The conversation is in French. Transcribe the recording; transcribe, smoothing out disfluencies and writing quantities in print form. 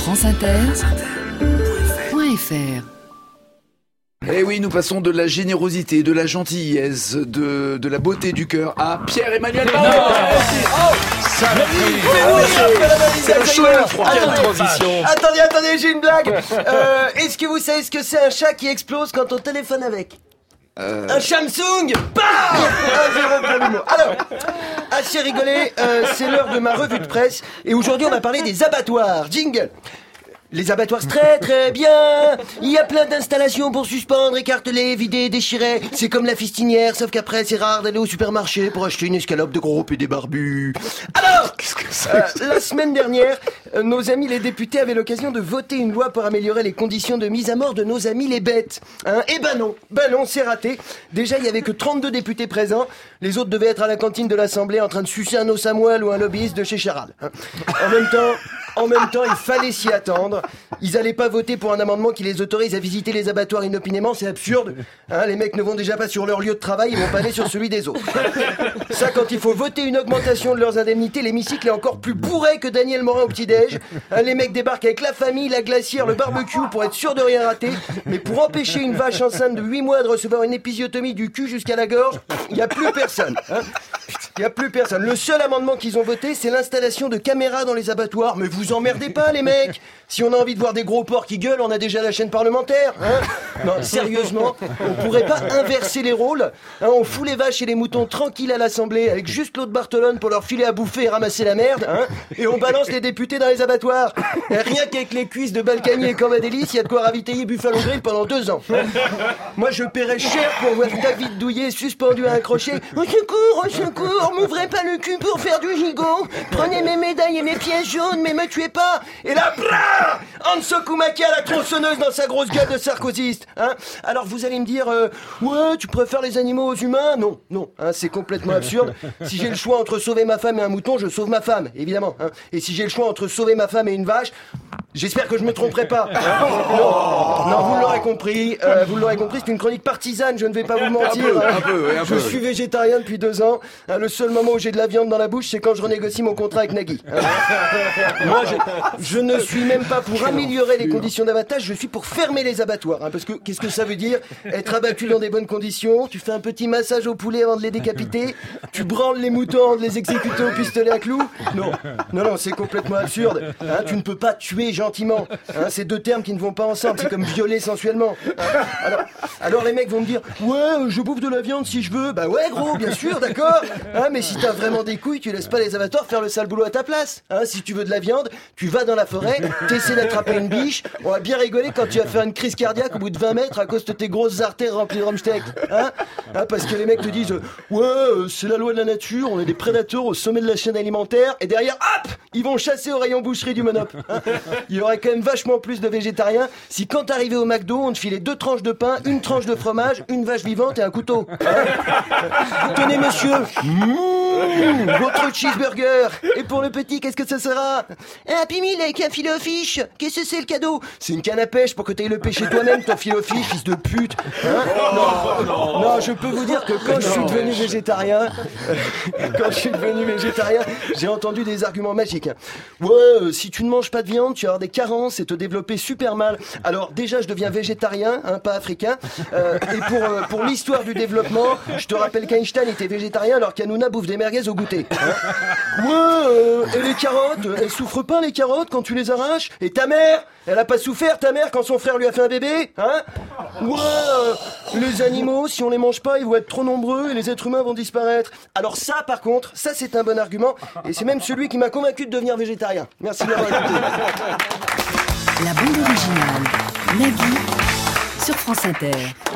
franceinter.fr. Eh oui, nous passons de la générosité, de la gentillesse, de la beauté du cœur à Pierre-Emmanuel Barré. C'est un chaud et un froid. Quelle transition. Attendez, j'ai une blague. Est-ce que vous savez ce que c'est un chat qui explose quand on téléphone avec? Un Samsung. Alors, assez rigolé, c'est l'heure de ma revue de presse. Et aujourd'hui, on va parler des abattoirs. Jingle. Les abattoirs, c'est très très bien. Il y a plein d'installations pour suspendre, écarteler, vider, déchirer. C'est comme la fistinière, sauf qu'après c'est rare d'aller au supermarché pour acheter une escalope de gros et des barbus. Alors, qu'est-ce que c'est la semaine dernière, nos amis les députés avaient l'occasion de voter une loi pour améliorer les conditions de mise à mort de nos amis les bêtes. Et ben non, c'est raté. Déjà, il y avait que 32 députés présents. Les autres devaient être à la cantine de l'Assemblée en train de sucer un os à moelle ou un lobbyiste de chez Charal. En même temps, il fallait s'y attendre. Ils allaient pas voter pour un amendement qui les autorise à visiter les abattoirs inopinément, c'est absurde. Les mecs ne vont déjà pas sur leur lieu de travail, ils vont pas aller sur celui des autres. Ça, quand il faut voter une augmentation de leurs indemnités, l'hémicycle est encore plus bourré que Daniel Morin au petit-déj. Les mecs débarquent avec la famille, la glacière, le barbecue pour être sûr de rien rater. Mais pour empêcher une vache enceinte de 8 mois de recevoir une épisiotomie du cul jusqu'à la gorge, il y a plus personne. Il y a plus personne. Le seul amendement qu'ils ont voté, c'est l'installation de caméras dans les abattoirs. Mais vous emmerdez pas, les mecs. Si on a envie de voir des gros porcs qui gueulent, on a déjà la chaîne parlementaire. Non, sérieusement, on pourrait pas inverser les rôles. On fout les vaches et les moutons tranquilles à l'Assemblée avec juste Claude Barthelone pour leur filer à bouffer et ramasser la merde. Et on balance les députés dans les abattoirs. Et rien qu'avec les cuisses de Balkany et Cambadélis, il y a de quoi ravitailler Buffalo Grill pendant 2 ans. Moi, je paierais cher pour voir David Douillet suspendu à un crochet. Au secours, m'ouvrez pas le cul pour faire du gigot. Prenez mes médailles et mes pièces jaunes, mais me tuez pas. Et là, Hanso Koumaka, la tronçonneuse dans sa grosse gueule de sarkozyste. Alors vous allez me dire, ouais, tu préfères les animaux aux humains? Non, c'est complètement absurde. Si j'ai le choix entre sauver ma femme et un mouton, je sauve ma femme, évidemment. Et si j'ai le choix entre sauver ma femme et une vache, j'espère que je me tromperai pas. Non, vous l'aurez compris, c'est une chronique partisane, je ne vais pas vous mentir. Je suis végétarien depuis 2 ans. Le seul moment où j'ai de la viande dans la bouche, c'est quand je renégocie mon contrat avec Nagui. Moi, je ne suis même pas pour améliorer les conditions d'abattage, je suis pour fermer les abattoirs. Parce que qu'est-ce que ça veut dire? Être abattu dans des bonnes conditions, tu fais un petit massage aux poulets avant de les décapiter, tu branles les moutons avant de les exécuter au pistolet à clous. Non, c'est complètement absurde. Tu ne peux pas tuer gentiment. C'est 2 termes qui ne vont pas ensemble, c'est comme violer sensuellement. Alors les mecs vont me dire, ouais, je bouffe de la viande si je veux. Bah ouais gros, bien sûr, d'accord. Mais si t'as vraiment des couilles, tu laisses pas les abattoirs faire le sale boulot à ta place. Si tu veux de la viande, tu vas dans la forêt, t'essaies d'attraper une biche, on va bien rigoler quand tu vas faire une crise cardiaque au bout de 20 mètres à cause de tes grosses artères remplies de Romsteak. Parce que les mecs te disent, ouais, c'est la loi de la nature, on est des prédateurs au sommet de la chaîne alimentaire, et derrière, hop, ils vont chasser au rayon boucherie du Monop. Il y aurait quand même vachement plus de végétariens si quand t'arrivais au McDo, on te filait 2 tranches de pain, une tranche de fromage, une vache vivante et un couteau. Tenez monsieur, votre cheeseburger. Et pour le petit, qu'est-ce que ça sera? Un Happy Meal avec un filet au fish. Qu'est-ce que c'est le cadeau? C'est une canne à pêche pour que t'ailles le pêcher toi-même, ton filet au fish, fils de pute. Non, je peux vous dire que quand je suis devenu végétarien, j'ai entendu des arguments magiques. Ouais, si tu ne manges pas de viande, tu vas avoir des carences et te développer super mal. Alors déjà, je deviens végétarien, pas africain. Et pour l'histoire du développement, je te rappelle qu'Einstein était végétarien alors qu'Hanouna bouffe des merguez au goûter. Ouais, et les carottes, elles souffrent pas les carottes quand tu les arraches? Et ta mère, elle a pas souffert ta mère quand son frère lui a fait un bébé? Ouais, les animaux, si on les mange pas, ils vont être trop nombreux et les êtres humains vont disparaître. Alors ça, par contre, ça c'est un bon argument et c'est même celui qui m'a convaincu de devenir végétarien. Merci de m'avoir écouté. La bande originale, Nagui, sur France Inter.